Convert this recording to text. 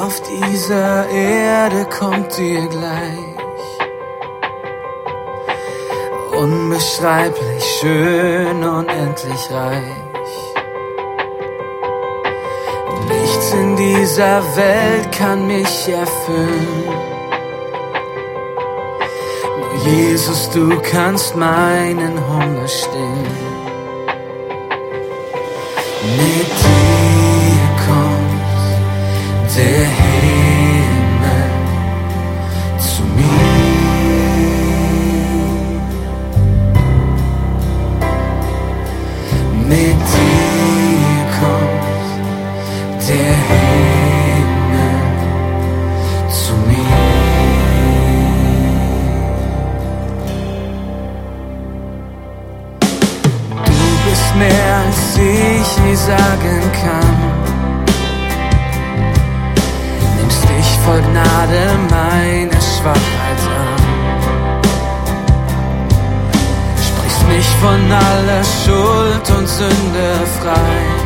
auf dieser Erde kommt dir gleich. Unbeschreiblich schön, unendlich reich. Nichts in dieser Welt kann mich erfüllen. Nur Jesus, du kannst meinen Hunger stillen. Mit dir kommt der Himmel zu mir. Mit dir kommt der Himmel zu mir. Du bist mehr als ich je sagen kann. Nimmst dich voll Gnade meine Schwachheit an. Sprichst mich von aller Schuld und Sünde frei.